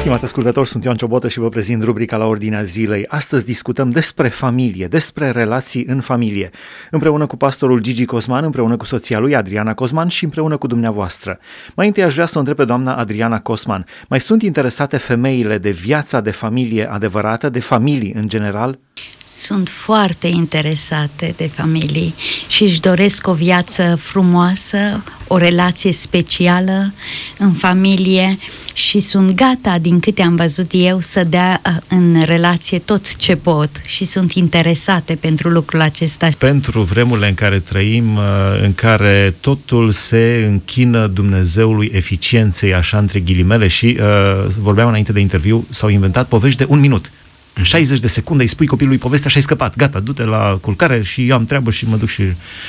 Stimați ascultători, sunt Ioan Ciobotă și vă prezint rubrica La Ordinea Zilei. Astăzi discutăm despre familie, despre relații în familie, împreună cu pastorul Gigi Cosman, împreună cu soția lui Adriana Cosman și împreună cu dumneavoastră. Mai întâi aș vrea să o întreb pe doamna Adriana Cosman, mai sunt interesate femeile de viața de familie adevărată, de familii în general? Sunt foarte interesate de familii și își doresc o viață frumoasă, o relație specială în familie și sunt gata, din câte am văzut eu, să dea în relație tot ce pot și sunt interesate pentru lucrul acesta. Pentru vremurile în care trăim, în care totul se închină Dumnezeului eficienței, așa între ghilimele, și vorbeam înainte de interviu, s-au inventat povești de 1 minut. În 60 de secunde îi spui copilului povestea și ai scăpat. Gata, du-te la culcare și eu am treabă și mă duc și...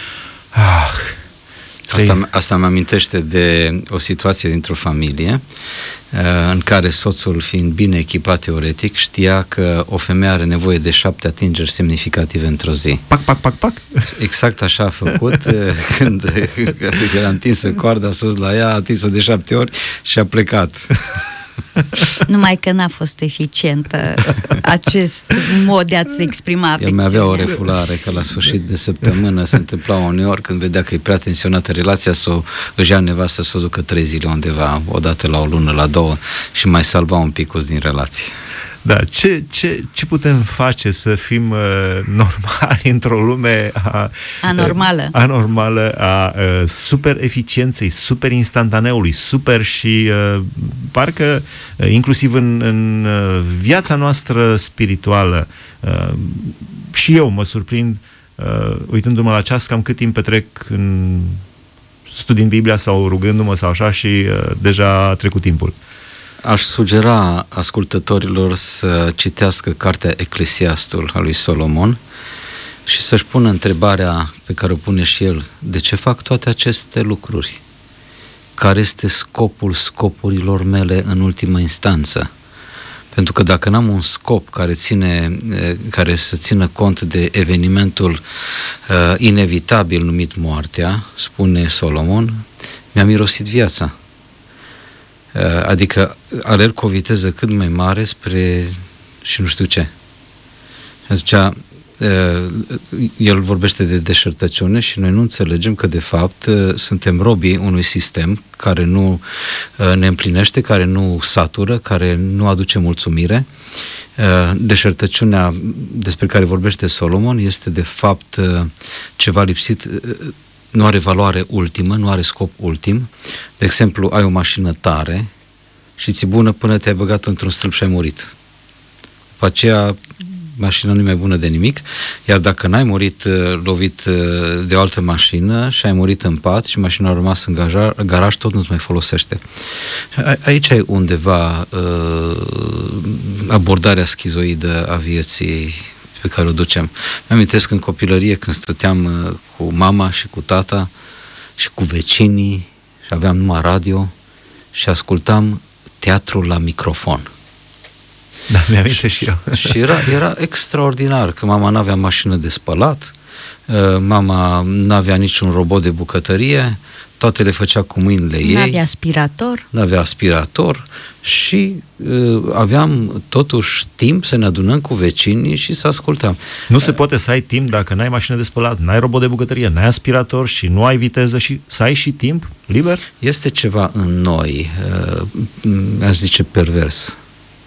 Asta mă amintește de o situație dintr-o familie în care soțul, fiind bine echipat teoretic, știa că o femeie are nevoie de 7 atingeri semnificative într-o zi. Pac, pac, pac, pac. Exact așa a făcut. Când era întinsă coarda sus la ea, a atins-o de 7 ori și a plecat. Numai că n-a fost eficientă acest mod de a-ți exprima afecțiunea. El mai avea o refulare, că la sfârșit de săptămână se întâmpla uneori când vedea că e prea tensionată relația, își ia nevastă să o ducă 3 zile undeva, odată la o lună, la 2, și mai salva un pic din relație. Da, ce putem face să fim normali într-o lume anormală, a super eficienței, super instantaneului, super și parcă inclusiv în viața noastră spirituală. Și eu mă surprind uitându-mă la ceas cam cât timp petrec studiind Biblia sau rugându-mă sau așa și deja a trecut timpul. Aș sugera ascultătorilor să citească cartea Eclesiastul a lui Solomon și să-și pună întrebarea pe care o pune și el: de ce fac toate aceste lucruri? Care este scopul scopurilor mele în ultima instanță? Pentru că dacă n-am un scop care să țină cont de evenimentul inevitabil numit moartea, spune Solomon, mi-a mirosit viața. Adică alerg cu o viteză cât mai mare spre și nu știu ce. Atunci, el vorbește de deșertăciune și noi nu înțelegem că de fapt suntem robii unui sistem care nu ne împlinește, care nu satură, care nu aduce mulțumire. Deșertăciunea despre care vorbește Solomon este de fapt ceva lipsit, nu are valoare ultimă, nu are scop ultim. De exemplu, ai o mașină tare și ți-e bună până te-ai băgat într-un stâlp și ai murit. După aceea, mașina nu e mai bună de nimic, iar dacă n-ai murit lovit de o altă mașină și ai murit în pat și mașina a rămas în garaj, tot nu-ți mai folosește. Aici ai undeva abordarea schizoidă a vieții pe care o ducem. Mi-amintesc în copilărie când stăteam cu mama și cu tata și cu vecinii și aveam numai radio și ascultam teatrul la microfon. Da, mi-aminte și eu. Și era extraordinar, că mama n-avea mașină de spălat, mama n-avea niciun robot de bucătărie, toate le făcea cu mâinile ei. N-avea aspirator și aveam totuși timp să ne adunăm cu vecinii și să ascultăm. Nu se poate să ai timp dacă n-ai mașină de spălat, n-ai robot de bucătărie, n-ai aspirator și nu ai viteză și să ai și timp liber? Este ceva în noi, aș zice pervers,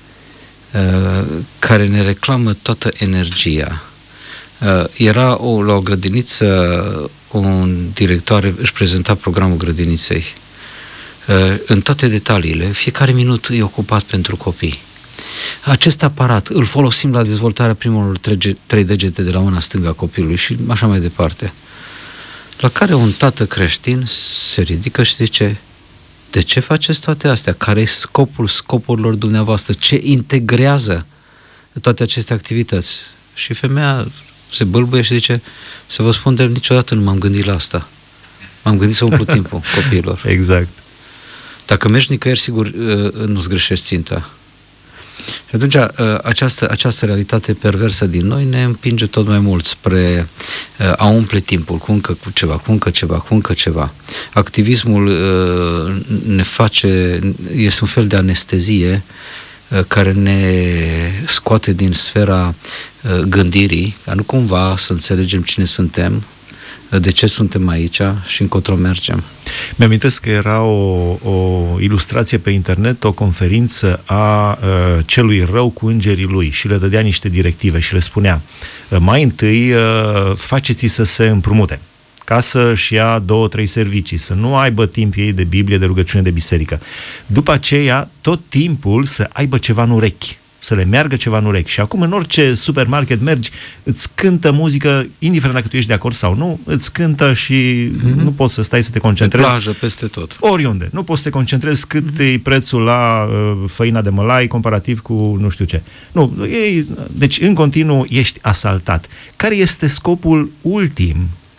care ne reclamă toată energia. Era la o grădiniță, un director își prezenta programul grădiniței în toate detaliile, fiecare minut e ocupat pentru copii. Acest aparat îl folosim la dezvoltarea primelor 3 degete de la mâna stângă a copilului și așa mai departe. La care un tată creștin se ridică și zice: de ce faceți toate astea? Care e scopul scopurilor dumneavoastră? Ce integrează toate aceste activități? Și femeia se bâlbâie și zice: să vă spun, de niciodată nu m-am gândit la asta. M-am gândit să umplu timpul copiilor. Exact. Dacă mergi nicăieri, sigur nu-ți greșești ținta. Și atunci această realitate perversă din noi ne împinge tot mai mult spre a umple timpul cu încă ceva. Activismul este un fel de anestezie care ne scoate din sfera gândirii, ca nu cumva să înțelegem cine suntem, de ce suntem aici și încotro mergem. Mi-amintesc că era o ilustrație pe internet, o conferință a celui rău cu îngerii lui și le dădea niște directive și le spunea: mai întâi faceți-i să se împrumute ca să-și ia 2-3 servicii, să nu aibă timp ei de Biblie, de rugăciune, de biserică. După aceea, tot timpul să aibă ceva în urechi, să le meargă ceva în urechi. Și acum în orice supermarket mergi, îți cântă muzică, indiferent dacă tu ești de acord sau nu, îți cântă și nu poți să stai să te concentrezi. Pe plajă, peste tot. Oriunde. Nu poți să te concentrezi cât e prețul la făina de mălai comparativ cu nu știu ce. Nu, deci în continuu ești asaltat. Care este scopul ultim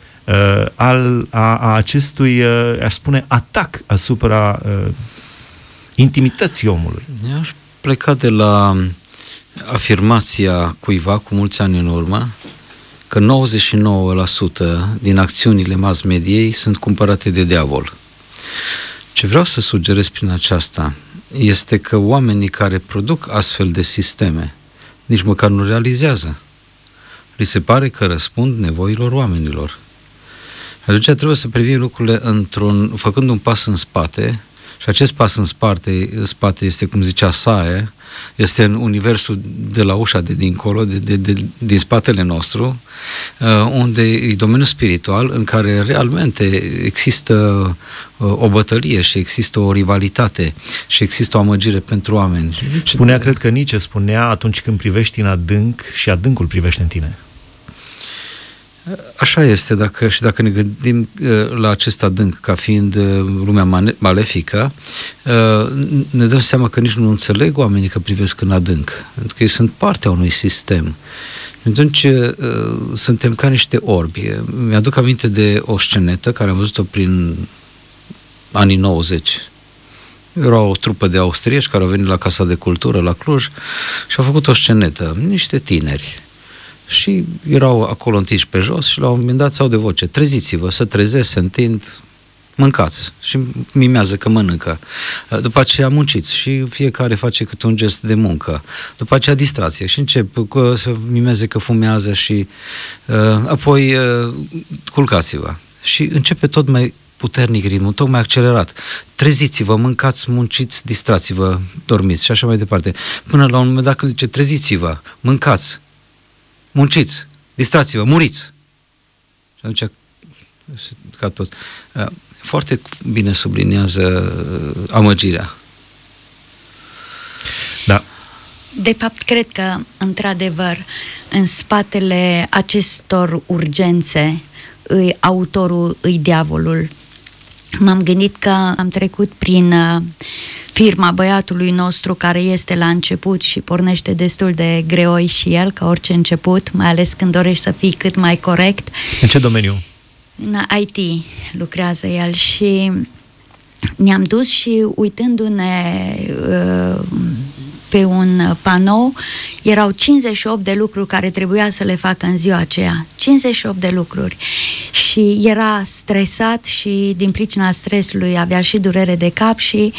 a acestui, aș spune, atac asupra intimității omului? Aș pleca de la afirmația cuiva cu mulți ani în urmă că 99% din acțiunile mass mediei sunt cumpărate de diavol. Ce vreau să sugerez prin aceasta este că oamenii care produc astfel de sisteme nici măcar nu realizează. Li se pare că răspund nevoilor oamenilor. Atunci trebuie să privim lucrurile făcând un pas în spate, și acest pas în spate este, cum zicea Sae, este în universul de la ușa de dincolo, din spatele nostru, unde e domeniul spiritual în care realmente există o bătălie și există o rivalitate și există o amăgire pentru oameni. Cred că Nietzsche spunea: atunci când privești în adânc și adâncul privește în tine. Așa este, dacă ne gândim la acest adânc ca fiind lumea malefică, ne dăm seama că nici nu înțeleg oamenii că privesc în adânc, pentru că ei sunt partea unui sistem. Atunci suntem ca niște orbi. Mi-aduc aminte de o scenetă care am văzut-o prin anii 90. Era o trupă de austrieci care au venit la Casa de Cultură la Cluj și au făcut o scenetă, niște tineri. Și erau acolo întinși pe jos și la un moment dat s-au de voce: treziți-vă, să trezesc, se întind, mâncați. Și mimează că mănâncă. După aceea munciți și fiecare face câte un gest de muncă. După aceea distracție și încep să mimeze că fumează și apoi culcați-vă. Și începe tot mai puternic ritmul, tot mai accelerat. Treziți-vă, mâncați, munciți, distrați-vă, dormiți și așa mai departe. Până la un moment dat când zice treziți-vă, mâncați, munciți, distrați-vă, muriți. Și atunci, ca toți, foarte bine subliniază amăgirea. Da. De fapt, cred că, într-adevăr, în spatele acestor urgențe, autorul îi diavolul. M-am gândit că am trecut prin firma băiatului nostru care este la început și pornește destul de greoi și el, ca orice început, mai ales când dorești să fii cât mai corect. În ce domeniu? În IT lucrează el și ne-am dus și uitându-ne pe un panou, erau 58 de lucruri care trebuia să le facă în ziua aceea. 58 de lucruri. Și era stresat și din pricina stresului avea și durere de cap și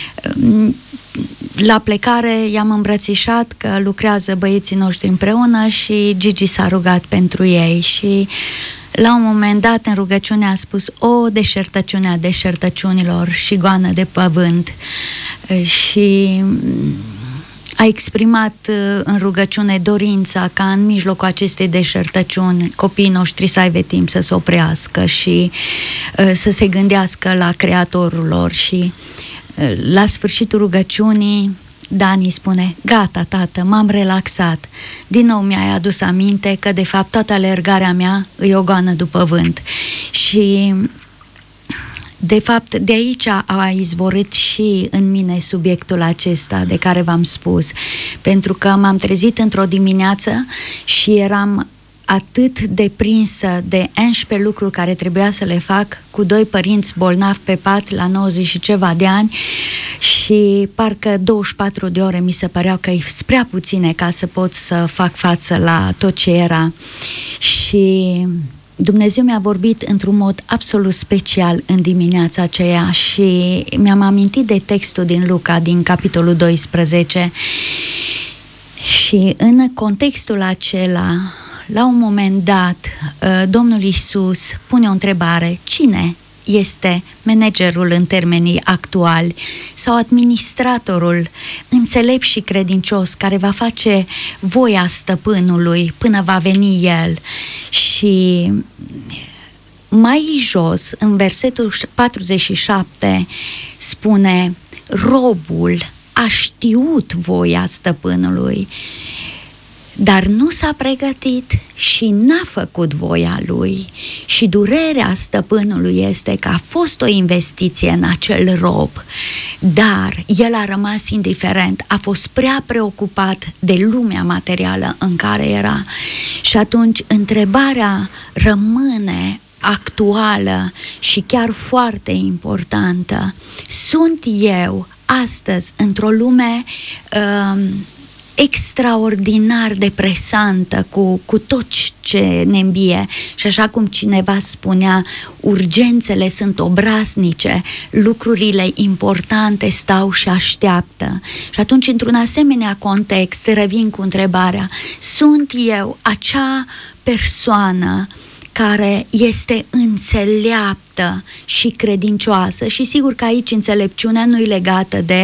la plecare i-am îmbrățișat că lucrează băieții noștri împreună și Gigi s-a rugat pentru ei și la un moment dat în rugăciune a spus: o deșertăciune a deșertăciunilor și goană de pământ. Și a exprimat în rugăciune dorința ca în mijlocul acestei deșertăciuni copiii noștri să aibă timp să se oprească și să se gândească la Creatorul lor. Și la sfârșitul rugăciunii Dani spune: gata, tată, m-am relaxat. Din nou mi-ai adus aminte că de fapt toată alergarea mea e o goană după vânt. Și de fapt, de aici a izvorât și în mine subiectul acesta de care v-am spus, pentru că m-am trezit într-o dimineață și eram atât de prinsă de 11 lucruri care trebuia să le fac, cu 2 părinți bolnavi pe pat la 90 și ceva de ani și parcă 24 de ore mi se păreau că e prea puține ca să pot să fac față la tot ce era. Și Dumnezeu mi-a vorbit într-un mod absolut special în dimineața aceea și mi-am amintit de textul din Luca, din capitolul 12, și în contextul acela, la un moment dat, Domnul Iisus pune o întrebare: cine este managerul în termenii actuali sau administratorul înțelept și credincios care va face voia stăpânului până va veni el? Și mai jos, în versetul 47, spune: robul a știut voia stăpânului, dar nu s-a pregătit și n-a făcut voia lui. Și durerea stăpânului este că a fost o investiție în acel rob, dar el a rămas indiferent, a fost prea preocupat de lumea materială în care era. Și atunci întrebarea rămâne actuală și chiar foarte importantă: sunt eu astăzi într-o lume extraordinar de presantă, cu tot ce ne îmbie, și așa cum cineva spunea, urgențele sunt obraznice, lucrurile importante stau și așteaptă. Și atunci, într-un asemenea context, revin cu întrebarea: sunt eu acea persoană care este înțeleaptă și credincioasă? Și sigur că aici înțelepciunea nu e legată de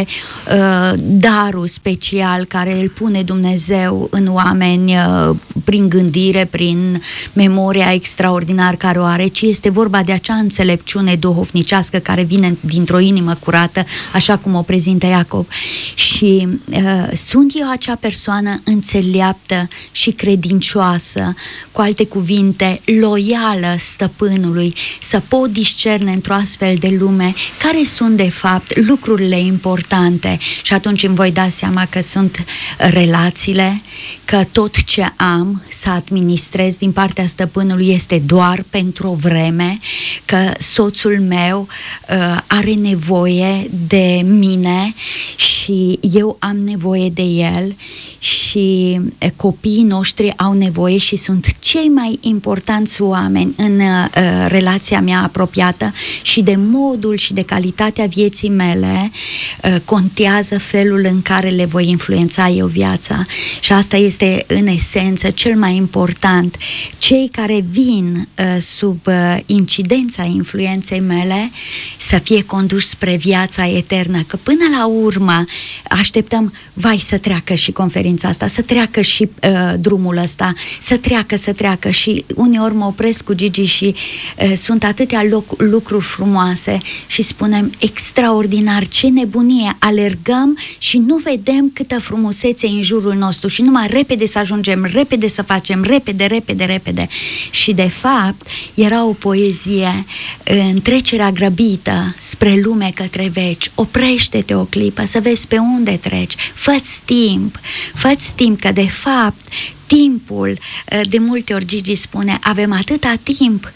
darul special care îl pune Dumnezeu în oameni prin gândire, prin memoria extraordinar care o are, ci este vorba de acea înțelepciune duhovnicească care vine dintr-o inimă curată, așa cum o prezintă Iacov. Și sunt eu acea persoană înțeleaptă și credincioasă, cu alte cuvinte, loială stăpânului, să pot discerne într-o astfel de lume care sunt de fapt lucrurile importante. Și atunci îmi voi da seama că sunt relațiile, că tot ce am să administrez din partea stăpânului este doar pentru o vreme, că soțul meu are nevoie de mine și eu am nevoie de el, și copiii noștri au nevoie și sunt cei mai importanți oameni în relația mea apropiată, și de modul și de calitatea vieții mele contează felul în care le voi influența eu viața. Și asta este în esență cel mai important. Cei care vin sub incidența influenței mele să fie conduși spre viața eternă, că până la urmă așteptăm, vai, să treacă și conferința asta, să treacă și drumul ăsta, să treacă, și uneori mă opresc cu Gigi și sunt atâtea lucruri frumoase și spunem: extraordinar, ce nebunie, alergăm și nu vedem câtă frumusețe în jurul nostru și numai repede să ajungem, repede să facem, repede. Și de fapt era o poezie în trecerea grăbită spre lume către veci. Oprește-te o clipă să vezi pe unde treci, fă-ți timp, că de fapt timpul, de multe ori Gigi spune, avem atâta timp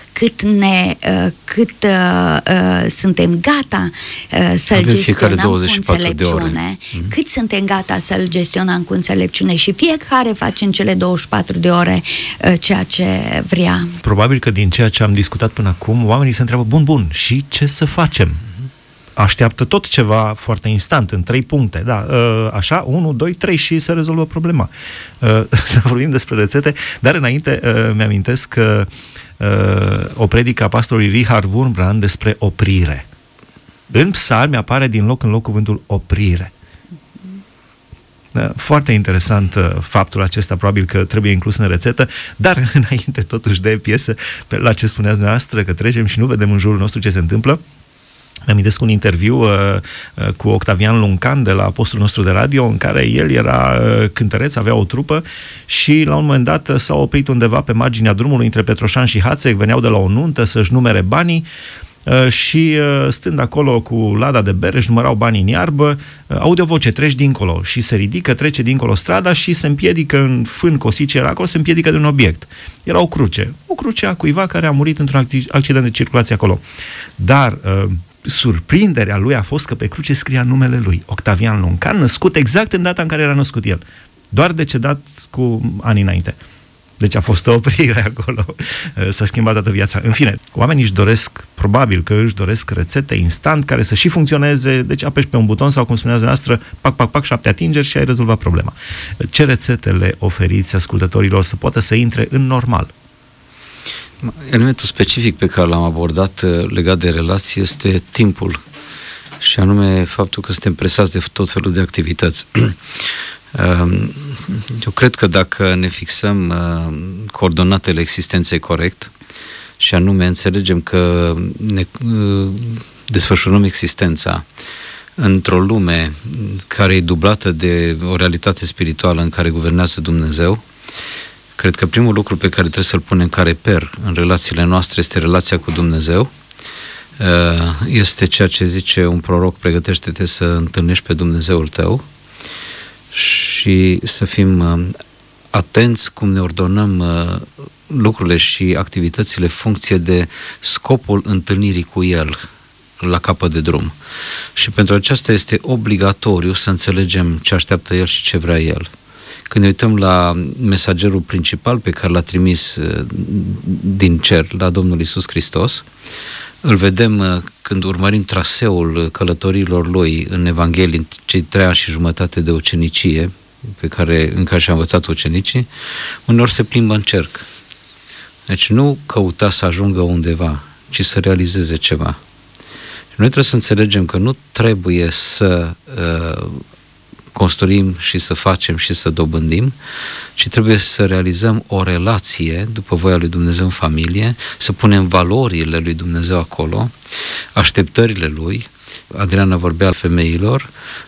cât suntem gata să-l gestionăm cu înțelepciune, cât suntem gata să-l gestionăm cu înțelepciune, și fiecare face în cele 24 de ore ceea ce vrea. Probabil că din ceea ce am discutat până acum, oamenii se întreabă: bun, și ce să facem? Așteaptă tot ceva foarte instant, în 3 puncte, da, așa, 1, 2, 3 și se rezolvă problema. Să vorbim despre rețete, dar înainte mi-amintesc o predică a pastorului Richard Wurmbrand despre oprire. În psalmi apare din loc în loc cuvântul oprire. Foarte interesant faptul acesta, probabil că trebuie inclus în rețetă, dar înainte totuși de piesă, la ce spuneați dumneavoastră, că trecem și nu vedem în jurul nostru ce se întâmplă. Mi-amintesc un interviu cu Octavian Luncan de la postul nostru de radio, în care el era cântăreț, avea o trupă și la un moment dat s-a oprit undeva pe marginea drumului între Petroșan și Hațeg, veneau de la o nuntă să-și numere banii și stând acolo cu lada de bere, își numărau banii în iarbă, aude o voce: treci dincolo, și se ridică, trece dincolo strada și se împiedică în fân cosit ce era acolo, se împiedică de un obiect. Era o cruce a cuiva care a murit într-un accident de circulație acolo. Dar surprinderea lui a fost că pe cruce scria numele lui, Octavian Luncan, născut exact în data în care era născut el, doar decedat cu ani înainte. Deci a fost o oprire acolo, s-a schimbat toată viața. În fine, oamenii își doresc, probabil că își doresc rețete instant care să și funcționeze, deci apeși pe un buton sau, cum spuneați noastră, pac, 7 atingeri și ai rezolvat problema. Ce rețete le oferiți ascultătorilor să poată să intre în normal? Elementul specific pe care l-am abordat legat de relații este timpul și anume faptul că suntem presați de tot felul de activități. Eu cred că dacă ne fixăm coordonatele existenței corect și anume înțelegem că ne desfășurăm existența într-o lume care e dublată de o realitate spirituală în care guvernează Dumnezeu, cred că primul lucru pe care trebuie să-l punem ca reper în relațiile noastre este relația cu Dumnezeu. Este ceea ce zice un proroc: pregătește-te să întâlnești pe Dumnezeul tău, și să fim atenți cum ne ordonăm lucrurile și activitățile funcție de scopul întâlnirii cu El la capăt de drum. Și pentru aceasta este obligatoriu să înțelegem ce așteaptă El și ce vrea El. Când ne uităm la mesagerul principal pe care l-a trimis din cer, la Domnul Iisus Hristos, îl vedem când urmărim traseul călătoriilor Lui în Evanghelie, în cei 3 ani și jumătate de ucenicie în care și-a învățat ucenicii, uneori se plimbă în cerc. Deci nu căuta să ajungă undeva, ci să realizeze ceva. Și noi trebuie să înțelegem că nu trebuie să construim și să facem și să dobândim, ci trebuie să realizăm o relație după voia lui Dumnezeu în familie, să punem valorile lui Dumnezeu acolo, așteptările Lui. Adriana vorbea al femeilor,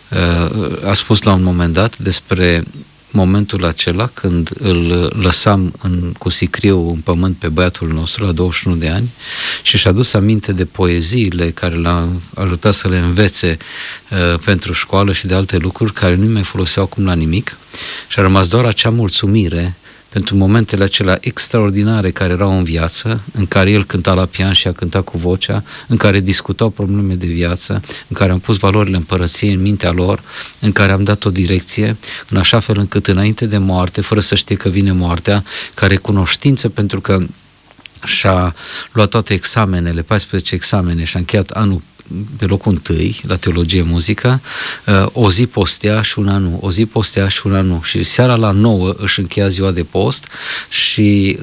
a spus la un moment dat despre momentul acela când îl lăsam cu sicriu în pământ pe băiatul nostru la 21 de ani și și-a adus aminte de poeziile care l-a ajutat să le învețe pentru școală și de alte lucruri care nu mai foloseau acum la nimic și a rămas doar acea mulțumire pentru momentele acelea extraordinare care erau în viață, în care el cânta la pian și a cântat cu vocea, în care discutau probleme de viață, în care am pus valorile împărăției în mintea lor, în care am dat o direcție, în așa fel încât înainte de moarte, fără să știe că vine moartea, ca recunoștință pentru că și-a luat toate examenele, 14 examene și a încheiat anul pe locul 1 la teologie muzică, o zi postea și una nu, o zi postea și una nu. Și seara la 9 își încheia ziua de post și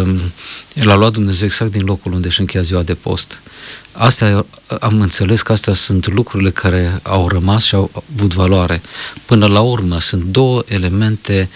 l-a luat Dumnezeu exact din locul unde își încheia ziua de post. Astea, am înțeles că astea sunt lucrurile care au rămas și au avut valoare. Până la urmă, sunt 2 elemente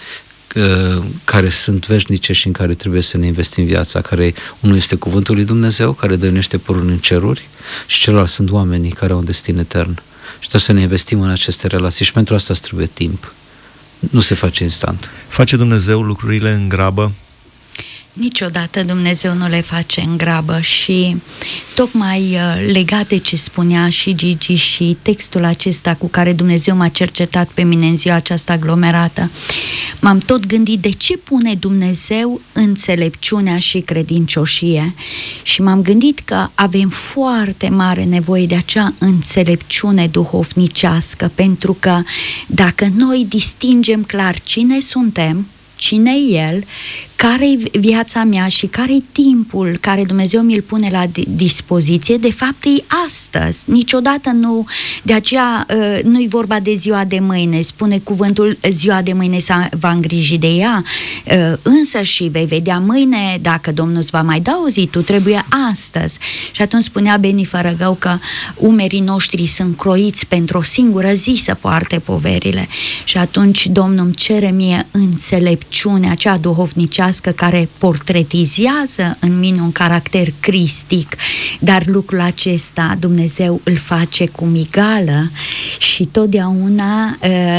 care sunt veșnice și în care trebuie să ne investim viața, care unul este cuvântul lui Dumnezeu, care dăinuiește părul în ceruri, și celălalt sunt oamenii care au un destin etern. Și trebuie să ne investim în aceste relații și pentru asta îți trebuie timp. Nu se face instant. Face Dumnezeu lucrurile în grabă? Niciodată Dumnezeu nu le face în grabă și tocmai legat de ce spunea și Gigi și textul acesta cu care Dumnezeu m-a cercetat pe mine în ziua aceasta aglomerată, m-am tot gândit de ce pune Dumnezeu înțelepciunea și credincioșie și m-am gândit că avem foarte mare nevoie de acea înțelepciune duhovnicească, pentru că dacă noi distingem clar cine suntem, cine e El, care-i viața mea și care-i timpul care Dumnezeu mi-l pune la dispoziție, de fapt e astăzi. Niciodată nu, de aceea nu-i vorba de ziua de mâine, spune cuvântul ziua de mâine va îngriji de ea, însă și vei vedea mâine dacă Domnul îți va mai da o zi, tu trebuie astăzi. Și atunci spunea Beni Fărăgău că umerii noștri sunt croiți pentru o singură zi să poarte poverile și atunci Domnul îmi cere mie înțelepciunea aceea duhovnicească care portretizează în mine un caracter cristic, dar lucrul acesta Dumnezeu îl face cu migală și totdeauna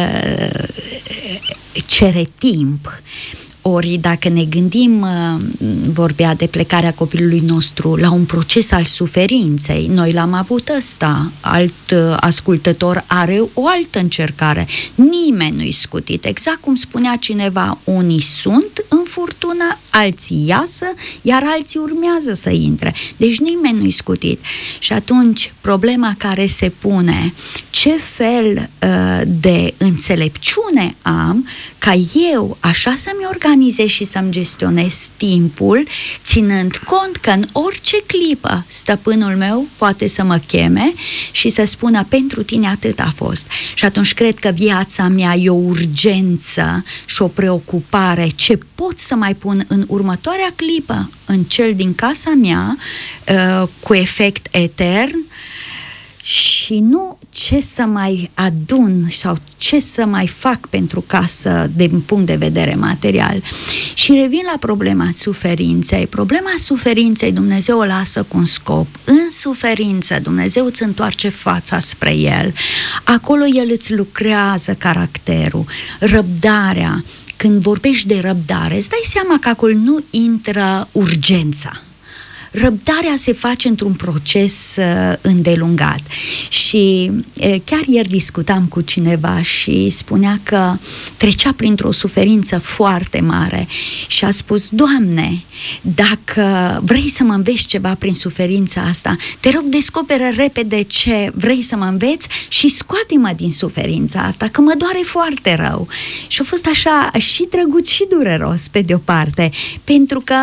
cere timp. Ori dacă ne gândim, vorbea de plecarea copilului nostru, la un proces al suferinței, noi l-am avut ăsta, alt ascultător are o altă încercare, nimeni nu-i scutit, exact cum spunea cineva, unii sunt în furtună, alții iasă, iar alții urmează să intre, deci nimeni nu-i scutit. Și atunci problema care se pune, ce fel de înțelepciune am ca eu așa să-mi organizez organizez și să-mi gestionez timpul, ținând cont că în orice clipă stăpânul meu poate să mă cheme și să spună: pentru tine atât a fost. Și atunci cred că viața mea e o urgență și o preocupare. Ce pot să mai pun în următoarea clipă în cel din casa mea, cu efect etern, și nu ce să mai adun sau ce să mai fac pentru casă din punct de vedere material. Și revin la problema suferinței. Problema suferinței Dumnezeu o lasă cu un scop. În suferință Dumnezeu îți întoarce fața spre El. Acolo El îți lucrează caracterul, răbdarea. Când vorbești de răbdare, îți dai seama că acolo nu intră urgența. Răbdarea se face într-un proces îndelungat. Și chiar ieri discutam cu cineva și spunea că trecea printr-o suferință foarte mare și a spus: Doamne, dacă vrei să mă înveți ceva prin suferința asta, te rog, descoperă repede ce vrei să mă înveți și scoate-mă din suferința asta, că mă doare foarte rău. Și a fost așa și drăguț și dureros pe de-o parte, pentru că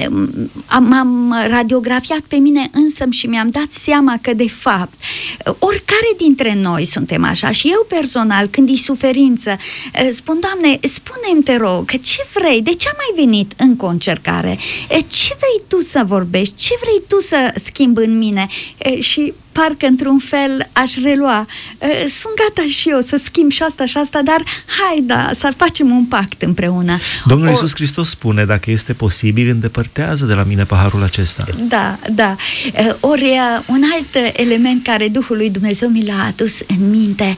m-am radiografiat pe mine însămi și mi-am dat seama că, de fapt, oricare dintre noi suntem așa. Și eu personal, când e suferință, spun: Doamne, spune-mi, te rog, că ce vrei, de ce am mai venit încă o încercare, ce vrei Tu să vorbești, ce vrei Tu să schimbi în mine. Și parcă într-un fel aș relua: sunt gata și eu să schimb și asta, dar hai, să facem un pact împreună. Domnul Iisus Hristos spune: dacă este posibil, îndepărtează de la mine paharul acesta. Da. Ori un alt element care Duhul lui Dumnezeu mi l-a adus în minte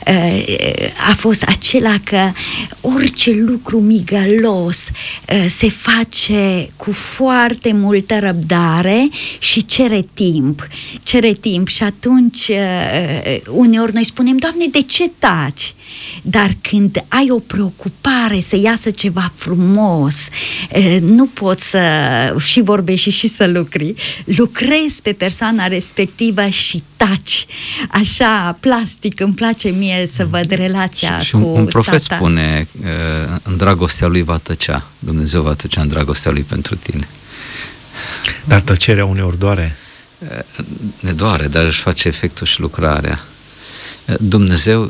a fost acela că orice lucru migălos se face cu foarte multă răbdare și cere timp. Și atunci uneori noi spunem: Doamne, de ce taci? Dar când ai o preocupare să iasă ceva frumos, nu poți să și vorbești și să lucrezi pe persoana respectivă și taci. Așa, plastic, îmi place mie să văd relația și cu un profet tata. spune: în dragostea lui va tăcea. Dumnezeu va tăcea în dragostea lui pentru tine. Dar tăcerea uneori doare. Ne doare, dar își face efectul și lucrarea. Dumnezeu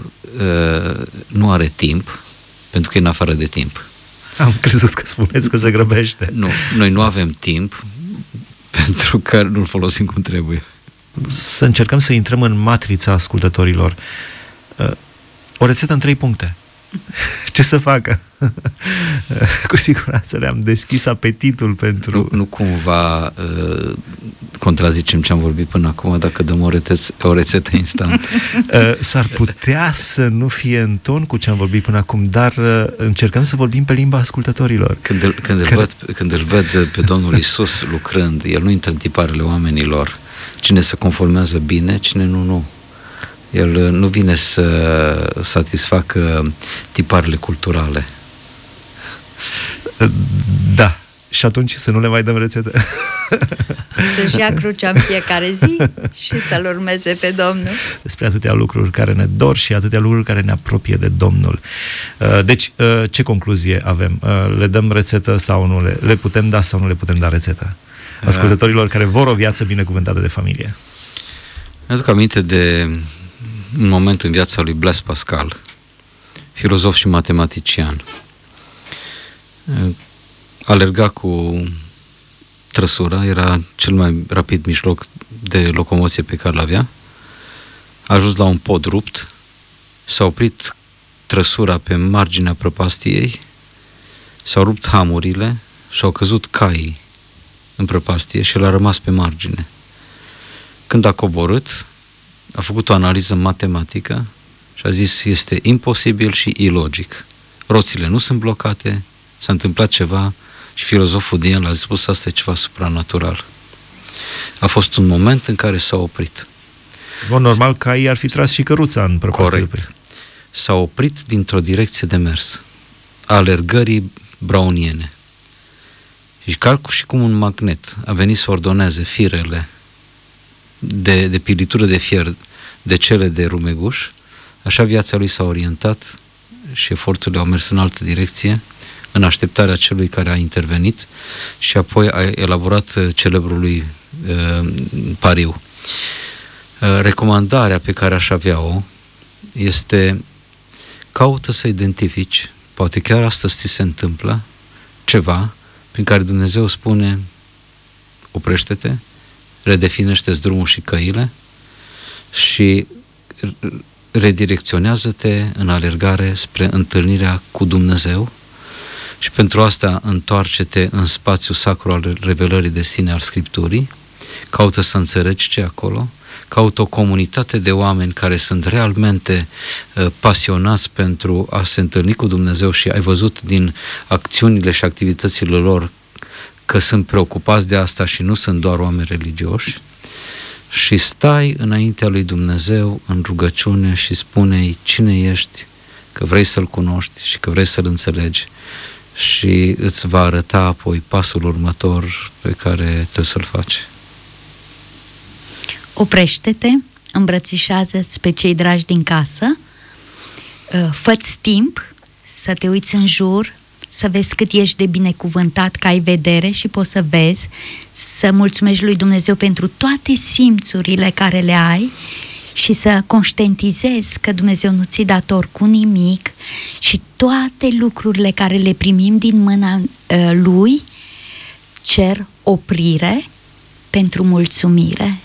nu are timp, pentru că e în afară de timp. Am crezut că spuneți că se grăbește. Nu, noi nu avem timp pentru că nu-l folosim cum trebuie. Să încercăm să intrăm în matrița ascultătorilor. O rețetă în 3 puncte. Ce să facă? Cu siguranță le-am deschis apetitul pentru... Nu cumva contrazicem ce am vorbit până acum dacă dăm o rețetă instant. S-ar putea să nu fie în ton cu ce am vorbit până acum, dar încercăm să vorbim pe limba ascultătorilor. Când îl văd pe Domnul Iisus lucrând, El nu intră în tiparele oamenilor. Cine se conformează bine, cine nu. El nu vine să satisfacă tiparele culturale. Da. Și atunci să nu le mai dăm rețetă. Să-și ia crucea în fiecare zi și să-L urmeze pe Domnul. Despre atâtea lucruri care ne dor și atâtea lucruri care ne apropie de Domnul. Deci, ce concluzie avem? Le dăm rețetă sau nu? Le putem da sau nu le putem da rețetă? Ascultătorilor care vor o viață binecuvântată de familie. Mi-aduc aminte de un moment în viața lui Blaise Pascal, filozof și matematician. Alerga cu trăsura, era cel mai rapid mijloc de locomoție pe care l-avea. A ajuns la un pod rupt, s-a oprit trăsura pe marginea prăpastiei, s-au rupt hamurile și au căzut caii în prăpastie și el a rămas pe margine. Când a coborât, a făcut o analiză matematică și a zis: este imposibil și ilogic. Roțile nu sunt blocate, s-a întâmplat ceva și filozoful din el a spus: asta e ceva supranatural. A fost un moment în care s-a oprit. Bun, normal că ei ar fi tras și căruța în prăpastie. Corect. S-a oprit dintr-o direcție de mers, a alergării browniene. Și cum un magnet a venit să ordoneze firele de pilitură de fier de cele de rumeguș, așa viața lui s-a orientat și eforturile au mers în altă direcție, în așteptarea celui care a intervenit și apoi a elaborat celebrului pariu. Recomandarea pe care aș avea-o este: caută să identifici, poate chiar astăzi ți se întâmplă ceva prin care Dumnezeu spune: oprește-te, redefinește-ți drumul și căile și redirecționează-te în alergare spre întâlnirea cu Dumnezeu. Și pentru asta întoarce-te în spațiul sacru al revelării de sine al Scripturii, caută să înțelegi ce e acolo, caută o comunitate de oameni care sunt realmente pasionați pentru a se întâlni cu Dumnezeu și ai văzut din acțiunile și activitățile lor că sunt preocupați de asta și nu sunt doar oameni religioși, și stai înaintea lui Dumnezeu în rugăciune și spune-i cine ești, că vrei să-L cunoști și că vrei să-L înțelegi, și îți va arăta apoi pasul următor pe care trebuie să-l faci. Oprește-te, îmbrățișează-ți pe cei dragi din casă, fă-ți timp să te uiți în jur, să vezi cât ești de binecuvântat, că ai vedere și poți să vezi, să mulțumești lui Dumnezeu pentru toate simțurile care le ai și să conștientizezi că Dumnezeu nu ți-i dator cu nimic și toate lucrurile care le primim din mâna Lui cer oprire pentru mulțumire.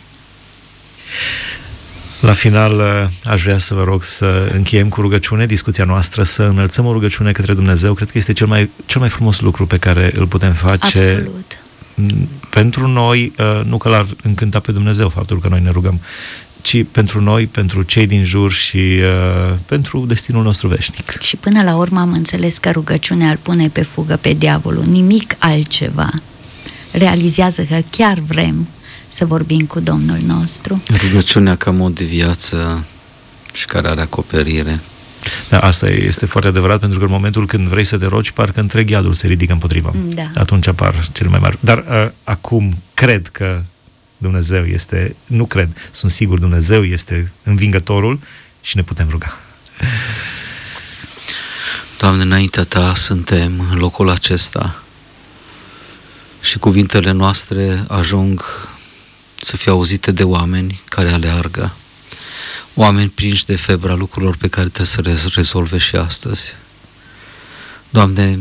La final, aș vrea să vă rog să încheiem cu rugăciune discuția noastră, să înălțăm o rugăciune către Dumnezeu. Cred că este cel mai frumos lucru pe care îl putem face. Absolut. Pentru noi, nu că l-ar încânta pe Dumnezeu faptul că noi ne rugăm, ci pentru noi, pentru cei din jur și pentru destinul nostru veșnic. Și până la urmă am înțeles că rugăciunea îl pune pe fugă pe diavolul, nimic altceva. Realizează că chiar vrem să vorbim cu Domnul nostru. Rugăciunea ca mod de viață și care are acoperire. Da, asta este foarte adevărat, pentru că în momentul când vrei să te rogi, parcă întreg iadul se ridică împotriva. Da. Atunci apar cele mai mari. Dar acum cred că Dumnezeu este, nu cred, sunt sigur, Dumnezeu este învingătorul și ne putem ruga. Doamne, înaintea Ta suntem în locul acesta și cuvintele noastre ajung să fie auzite de oameni care aleargă, oameni prinși de febra lucrurilor pe care trebuie să le rezolve și astăzi. Doamne,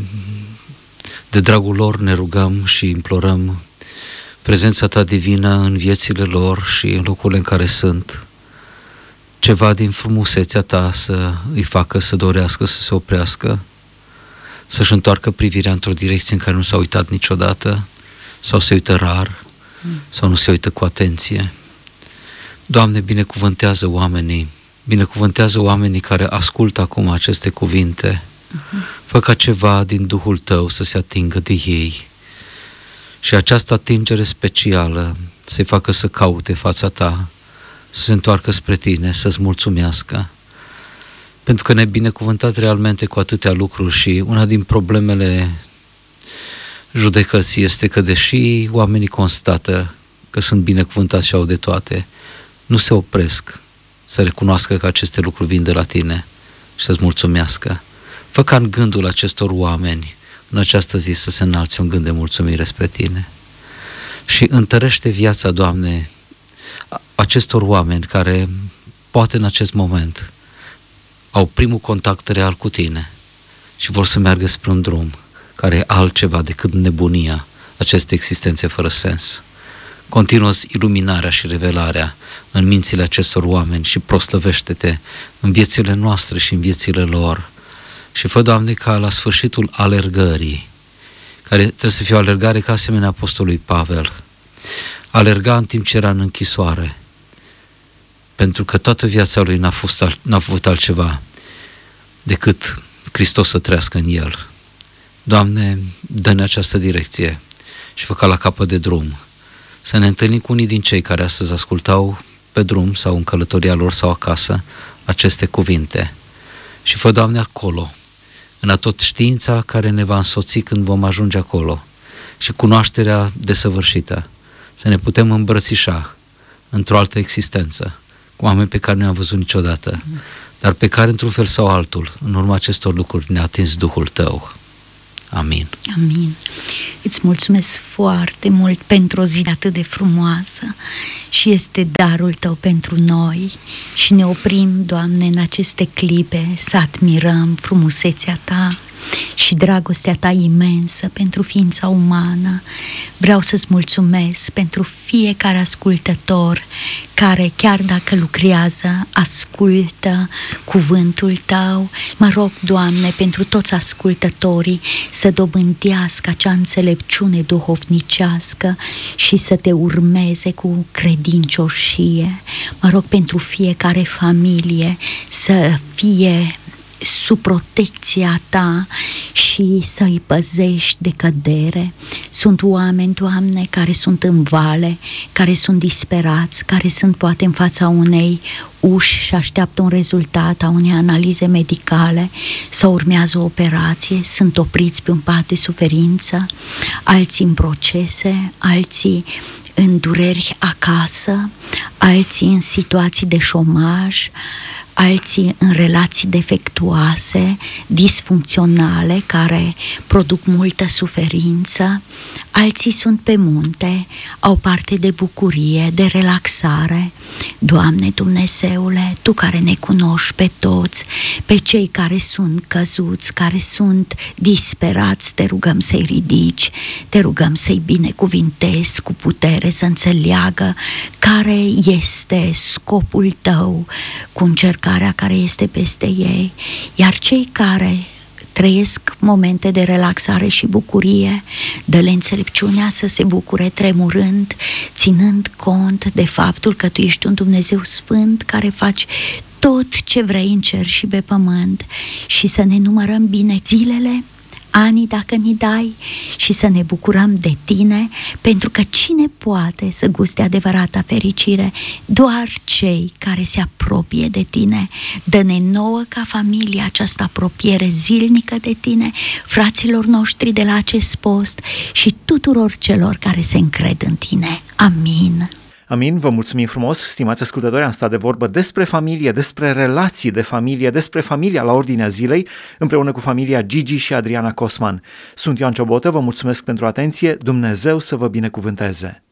de dragul lor ne rugăm și implorăm prezența Ta divină în viețile lor și în locurile în care sunt, ceva din frumusețea Ta să îi facă să dorească să se oprească, să-și întoarcă privirea într-o direcție în care nu s-a uitat niciodată, sau se uită rar, sau nu se uită cu atenție. Doamne, binecuvântează oamenii care ascultă acum aceste cuvinte. Fă ca ceva din Duhul Tău să se atingă de ei și această atingere specială să-i facă să caute fața Ta, să se întoarcă spre Tine, să-ți mulțumească, pentru că ne-ai binecuvântat realmente cu atâtea lucruri. Și una din problemele judecății este că, deși oamenii constată că sunt binecuvântați și au de toate, nu se opresc să recunoască că aceste lucruri vin de la Tine și să-ți mulțumească. Fă ca în gândul acestor oameni în această zi să se înalțe un gând de mulțumire spre Tine și întărește viața, Doamne, acestor oameni care poate în acest moment au primul contact real cu Tine și vor să meargă spre un drum care e altceva decât nebunia acestei existențe fără sens. Continuă-ți iluminarea și revelarea în mințile acestor oameni și proslăvește-Te în viețile noastre și în viețile lor. Și fă, Doamne, ca la sfârșitul alergării, care trebuie să fie o alergare ca asemenea apostolului Pavel, alerga în timp ce era în închisoare, pentru că toată viața lui n-a avut altceva decât Hristos să trăiască în el. Doamne, dă-ne această direcție și fă ca la capăt de drum să ne întâlnim cu unii din cei care astăzi ascultau pe drum sau în călătoria lor sau acasă aceste cuvinte. Și fă, Doamne, acolo, în atot știința care ne va însoți când vom ajunge acolo și cunoașterea desăvârșită, să ne putem îmbrățișa într-o altă existență, cu oameni pe care nu i-am văzut niciodată, dar pe care, într-un fel sau altul, în urma acestor lucruri, ne-a atins Duhul Tău. Amin. Amin. Îți mulțumesc foarte mult pentru o zi atât de frumoasă și este darul Tău pentru noi și ne oprim, Doamne, în aceste clipe să admirăm frumusețea Ta și dragostea Ta imensă pentru ființa umană. Vreau să-ți mulțumesc pentru fiecare ascultător care, chiar dacă lucrează, ascultă cuvântul Tău. Mă rog, Doamne, pentru toți ascultătorii să dobândească acea înțelepciune duhovnicească și să Te urmeze cu credincioșie. Mă rog pentru fiecare familie să fie sub protecția Ta și să-i păzești de cădere. Sunt oameni, Doamne, care sunt în vale, care sunt disperați, care sunt poate în fața unei uși și așteaptă un rezultat a unei analize medicale sau urmează o operație, sunt opriți pe un pat de suferință, alții în procese, alții în dureri acasă, alții în situații de șomaj, alții în relații defectuoase, disfuncționale, care produc multă suferință, alții sunt pe munte, au parte de bucurie, de relaxare. Doamne Dumnezeule, Tu care ne cunoști pe toți, pe cei care sunt căzuți, care sunt disperați, Te rugăm să-i ridici, Te rugăm să-i binecuvintezi cu putere, să înțeleagă care este scopul Tău cu încercarea care este peste ei, iar cei care trăiesc momente de relaxare și bucurie, dă-le înțelepciunea să se bucure tremurând, ținând cont de faptul că Tu ești un Dumnezeu sfânt care faci tot ce vrei în cer și pe pământ și să ne numărăm bine zilele, anii dacă ni dai și să ne bucurăm de Tine, pentru că cine poate să guste adevărata fericire? Doar cei care se apropie de Tine. Dă-ne nouă ca familie această apropiere zilnică de Tine, fraților noștri de la acest post și tuturor celor care se încred în Tine. Amin. Amin, vă mulțumim frumos, stimați ascultători, am stat de vorbă despre familie, despre relații de familie, despre familia la ordinea zilei, împreună cu familia Gigi și Adriana Cosman. Sunt Ioan Ciobotă, vă mulțumesc pentru atenție, Dumnezeu să vă binecuvânteze!